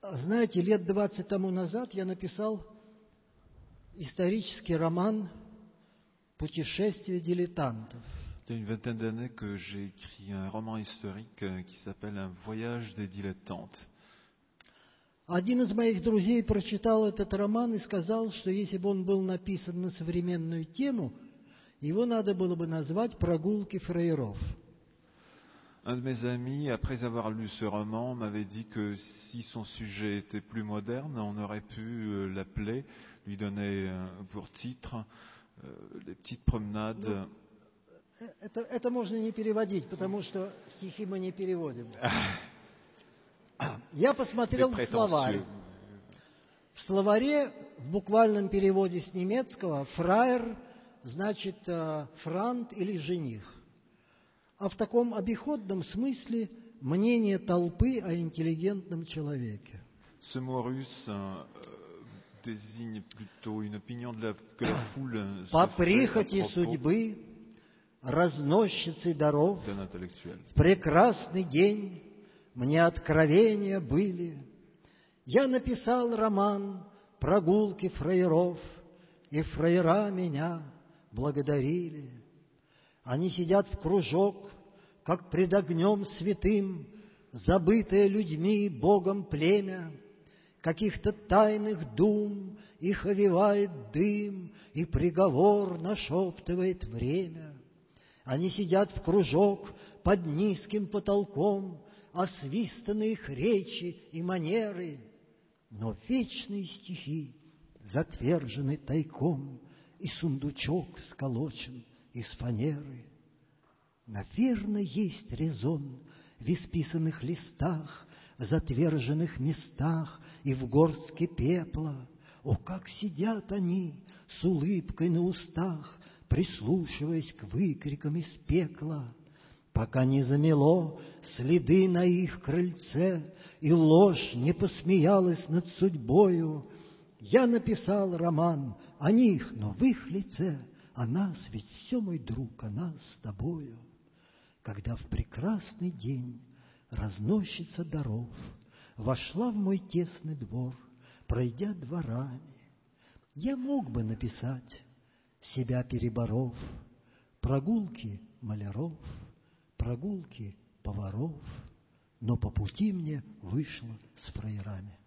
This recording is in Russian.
Знаете, лет 20 тому назад я написал исторический роман «Путешествие дилетантов». Il y a une vingtaine d'années que j'ai écrit un roman historique qui s'appelle Un voyage des dilettantes. Один из моих друзей прочитал этот роман и сказал, что если бы он был написан на современную тему, его надо было бы назвать «Прогулки фраеров». Un de mes amis, après avoir lu ce roman, m'avait dit que si son sujet était plus moderne, on aurait pu l'appeler, lui donner pour titre les petites promenades. Это можно не переводить, потому что стихи мы не переводим. Я посмотрел в словарь. В словаре, в буквальном переводе с немецкого, «фраер» значит «франт» или «жених». А в таком обиходном смысле мнение толпы о интеллигентном человеке. Ce mot russe désigne plutôt une opinion que la foule По se fait прихоти à propos судьбы, разносчицы даров, d'un intellectuel. в прекрасный день мне откровения были. Я написал роман «Прогулки фраеров», и фраера меня благодарили. Они сидят в кружок, как пред огнем святым, забытое людьми Богом племя. Каких-то тайных дум их овевает дым, и приговор нашептывает время. Они сидят в кружок под низким потолком, освистаны их речи и манеры, но вечные стихи затвержены тайком, и сундучок сколочен из фанеры. Наверно, есть резон в исписанных листах, в затверженных местах и в горстке пепла. О, как сидят они с улыбкой на устах, прислушиваясь к выкрикам из пекла, пока не замело следы на их крыльце, и ложь не посмеялась над судьбою. Я написал роман о них, но в их лице о нас, ведь все, мой друг, о нас с тобою. Когда в прекрасный день разносчица даров вошла в мой тесный двор, пройдя дворами, я мог бы написать, себя переборов, прогулки маляров, прогулки поваров, но по пути мне вышло с фраерами.